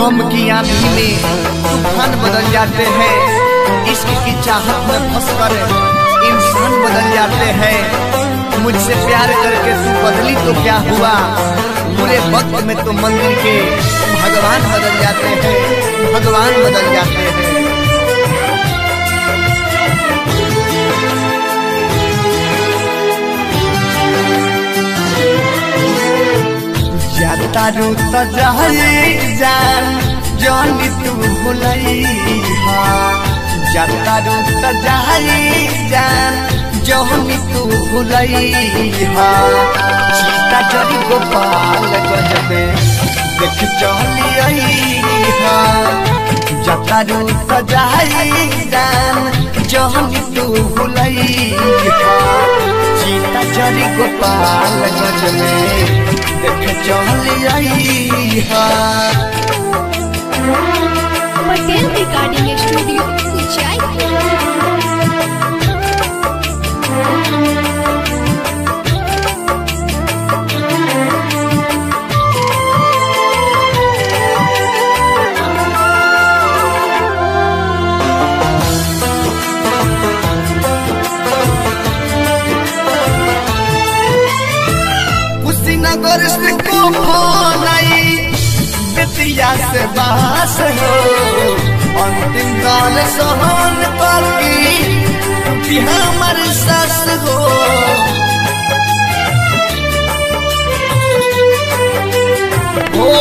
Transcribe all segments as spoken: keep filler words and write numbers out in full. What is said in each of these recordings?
गम की आंधी में तूफान बदल जाते हैं, इश्क की चाहत में फंसकर इंसान बदल जाते हैं। मुझसे प्यार करके तू बदली तो क्या हुआ, बुरे वक्त में तो मंदिर के भगवान बदल जाते हैं, भगवान बदल जाते हैं। जाता रू तो जाए जान जानी तू भुलैहा, जाता रू तो जाए जान जानी तू भुलैहा। सीता जरी गोपाल गंज में देख चलिया, जाता रू तो जाए जान जानी तू भुलैहा। सीता जरी गोपाल गंज में देख चलिया। Patel recording studio Uchaipur. कुशीनगर से कोफोनाई बेतिया से बास हो, अंतिम गाल सहन करके हमर सास हो। ओ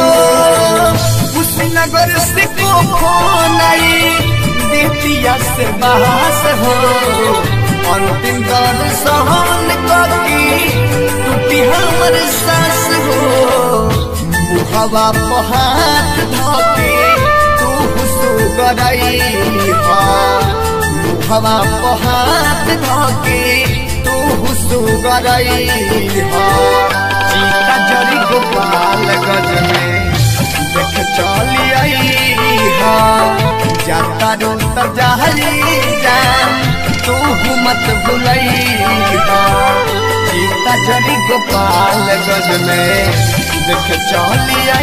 कुशीनगर से कोफोनाई बेतिया से बास हो, अंतिम गाल सहन करके हमर सास हो। मुहवा पहात धके तू सुगरैहा, मुहवा पहात धके तू सुगरैहा। सीता जरी गोपाल गंज में देख चलिया, जाता रू तो जाई जान तू मत भुलैहा। सीता जरी गोपाल गंज में देख चलिया।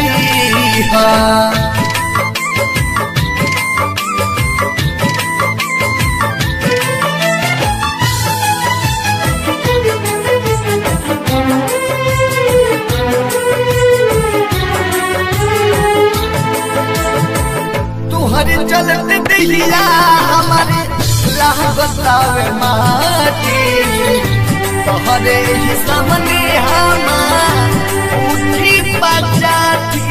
तुहरे चलते दिलिया हमारे लागतावे माटी, तोहरे ही सामने हमार उठी पचाती।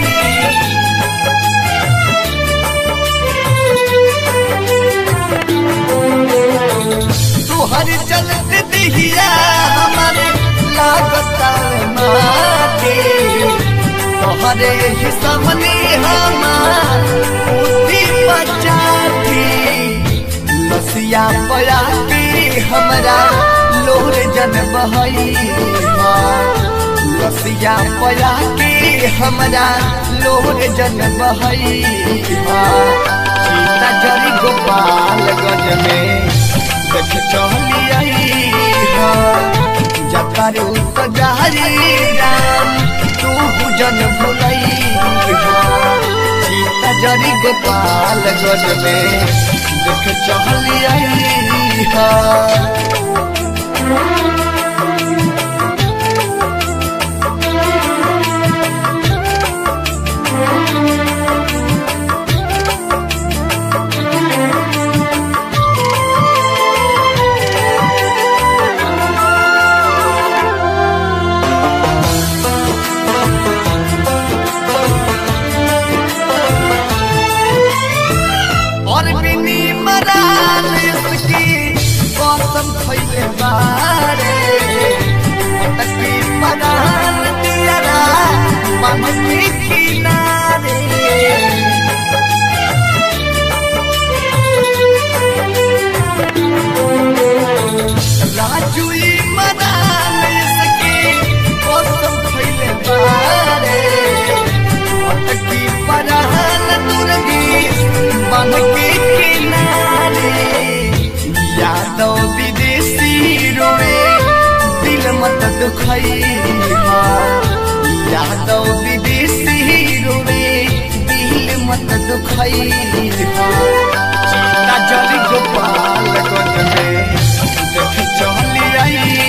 तुहरे चलते दिहिया हमारे लागतावे माटी, तोहरे ही सामने हमार उठी पचाती। लसिया पया के हमरा लोर जन बहैहा, लसिया पया के हमरा लोर जन बहैहा। सीता जरी गोपाल गंज में देख चलिया, जाता रू तो जाई जान तू जन भुलैहा। सीता जरी गोपाल गंज में देख चलिया। और बिनी मराल इसकी कसम खइले बारे, तकी परान दियारा मन के किनारे। राजुई मराल इसकी कसम खइले बारे, तकी परान दुर्गी मन के किनारे। यादव विदेशी रोए दिल मत दुखैहा, यादव विदेशी रोए दिल मत दुखई सीता जरी गोपाल गंज में देख चली आई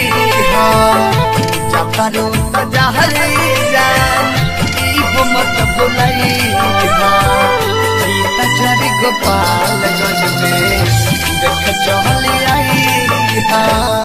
जतारू तजहरी जान ई मत भुलाई सीता जरी गोपाल